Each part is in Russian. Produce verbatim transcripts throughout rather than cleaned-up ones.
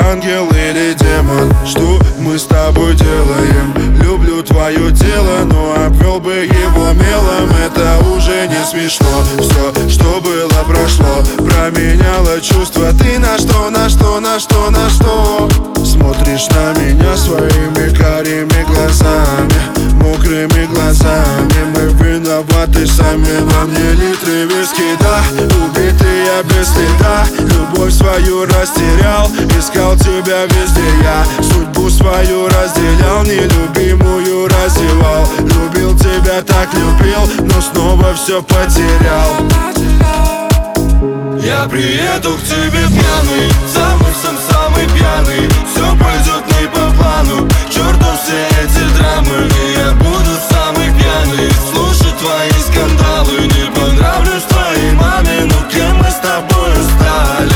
ангел или демон? Что мы с тобой делаем? Люблю твое тело, но обвел бы его мелом. Это уже не смешно. Все, что было, прошло, променяло чувства. Ты на что, на что, на что, на что? Смотришь на меня своими карими глазами, мокрыми глазами. Мы виноваты сами, во мне литры виски, да. Убитый я без стыда, любовь свою растерял. Искал тебя везде я, судьбу свою разделял. Нелюбимую раздевал, любил тебя, так любил, но снова все потерял. Я приеду к тебе пьяный, самый сам самый пьяный. Все пойдет не по плану, к черту все эти драмы. И я буду самый пьяный, слушать твои скандалы. Не понравлюсь твоей маме, но кем мы с тобой стали?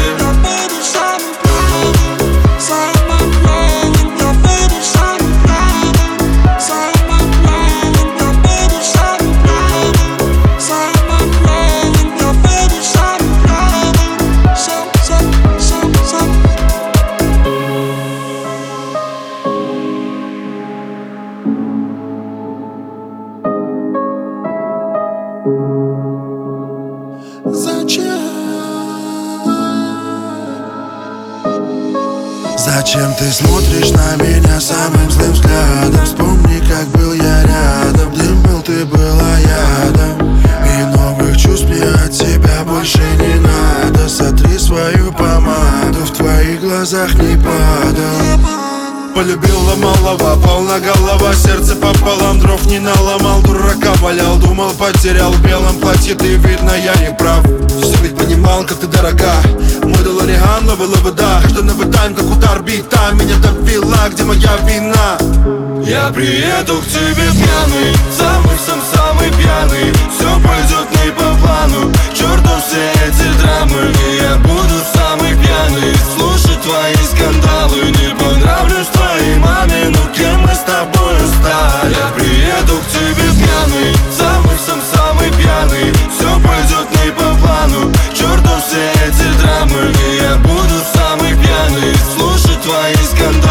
Зачем ты смотришь на меня самым злым взглядом? Вспомни, как был я рядом. Дым был, ты была ядом. И новых чувств мне от тебя больше не надо. Сотри свою помаду, в твоих глазах не падал. Полюбила малого, полна голова, сердце пополам, дров не наломал. Дурака валял, думал, потерял. В белом платье ты, видно, я не прав. Все ведь понимал, как ты дорога. Мой Делориан, ловила вода. Каждый тайм, как удар бита, меня довела, где моя вина? Я приеду к тебе пьяный, самый сам самый пьяный. Все пойдет не по плану, к черту все эти драмы. И я буду самый пьяный, слушать твои скандалы. Не понравлюсь твоей маме, но кем мы с тобой стали? Я приеду к тебе пьяный, самый сам самый пьяный. Все пойдет не по плану, к черту все эти драмы. И я буду самый пьяный, слушать твои скандалы.